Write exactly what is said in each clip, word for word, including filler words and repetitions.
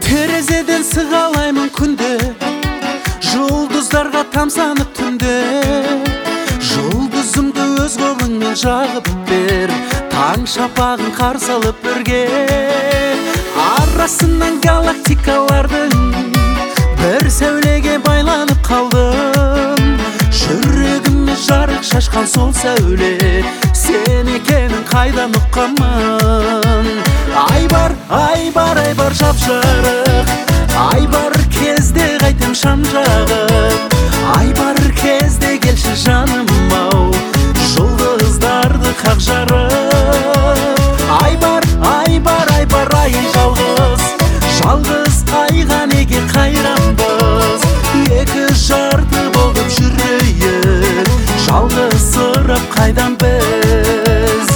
терезеден сығалаймын күнде, жұлдыздарға тамсанып түнде. Жұлдызымды өз қолыңмен жағып бер, таң шапағын қарсы алып бірге. Арасынан галактикалардың бір сәулеге байланып қалдым. Жүрегіме жарық шашқан сол сәуле, сен екенін қайдан ұққанмын. Ай бар, ай бар, ай бар жап-жарық, ай бар кезде қайтем шам жағып. Ай бар кезде келші жаным ау, жұлдыздарды қақ жарып. Ай бар, ай бар, ай бар, ай жалғыз, жалғыз айға неге қайранбыз. Екі жарты болып жүрейік, жалғызсырап қайдан біз.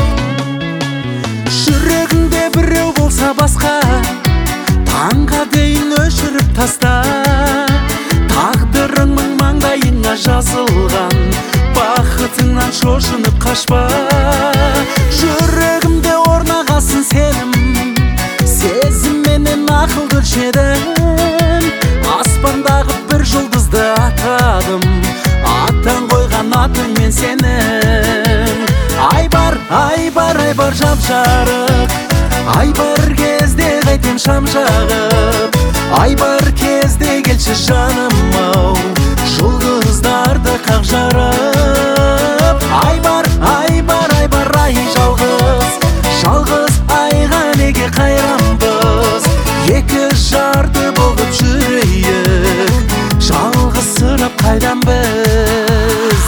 Жүрегіңде біреу болса басқа, таңға дейін өшіріп таста. Тағдырыңның маңдайыңа жазылған, бақытыңнан шошынып қашпа. Жүрегімде орнағасын сенім, сезімменен ақылды өлшедім. Аспандағы бір жұлдызды атадым, аттан қойған атың мен сенің. Ай бар, ай бар, ай бар жап-жарық, ай бар кезде қайтем шам жағып. Ай бар кезде келші жаным ау, жұлдыздарды қақ жарып. Ай бар, ай бар, ай бар, ай жалғыз, жалғыз айға неге қайранбыз. Екі жарты болып жүрейік, жалғызсырап қайдан біз.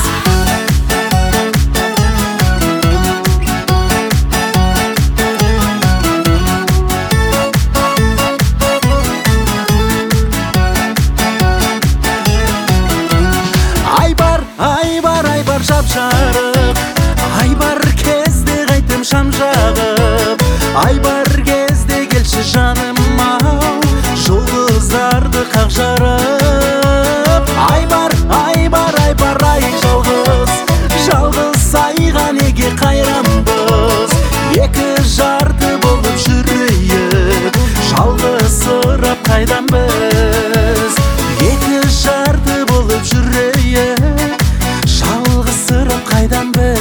Ай бар, ай бар, ай бар жап-жарық, ай бар кезде қайтем шам жағып. Ай бар кезде келші жаным ау, жұлдыздарды қақ жарып. Ай бар, ай бар, ай бар, ай жалғыз, жалғыз айға неге қайранбыз. Екі жарты болып жүрейік, жалғызсырап қайдан біз. Екі жарты болып жүрейік, жалғызсырап қайдан біз.